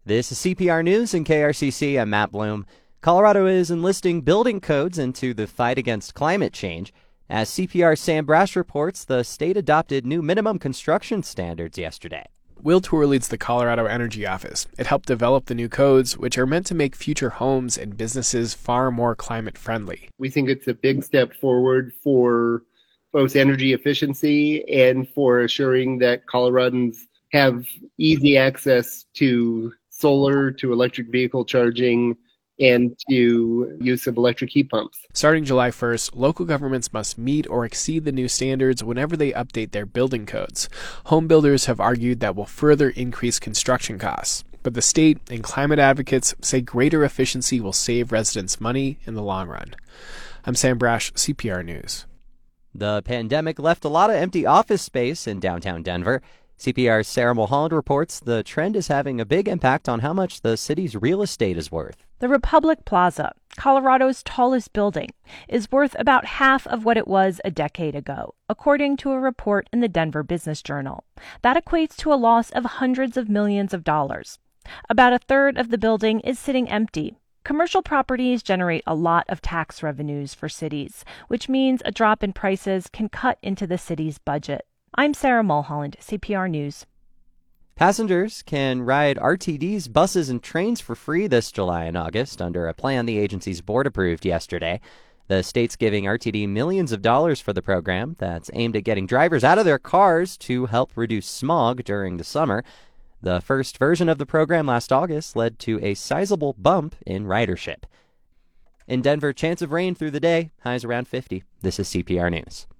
This is CPR News and KRCC. I'm Matt Bloom. Colorado is enlisting building codes into the fight against climate change. As CPR's Sam Brash reports, the state adopted new minimum construction standards yesterday. Will Tour leads the Colorado Energy Office. It helped develop the new codes, which are meant to make future homes and businesses far more climate friendly. We think it's a big step forward for both energy efficiency and for assuring that Coloradans have easy access to solar, to electric vehicle charging, and to use of electric heat pumps. Starting July 1st, local governments must meet or exceed the new standards whenever they update their building codes. Home builders have argued that will further increase construction costs. But the state and climate advocates say greater efficiency will save residents money in the long run. I'm Sam Brash, CPR News. The pandemic left a lot of empty office space in downtown Denver. CPR's Sarah Mulholland reports the trend is having a big impact on how much the city's real estate is worth. The Republic Plaza, Colorado's tallest building, is worth about half of what it was a decade ago, according to a report in the Denver Business Journal. That equates to a loss of hundreds of millions of dollars. About a third of the building is sitting empty. Commercial properties generate a lot of tax revenues for cities, which means a drop in prices can cut into the city's budget. I'm Sarah Mulholland, CPR News. Passengers can ride RTD's buses and trains for free this July and August under a plan the agency's board approved yesterday. The state's giving RTD millions of dollars for the program that's aimed at getting drivers out of their cars to help reduce smog during the summer. The first version of the program last August led to a sizable bump in ridership. In Denver, chance of rain through the day, highs around 50. This is CPR News.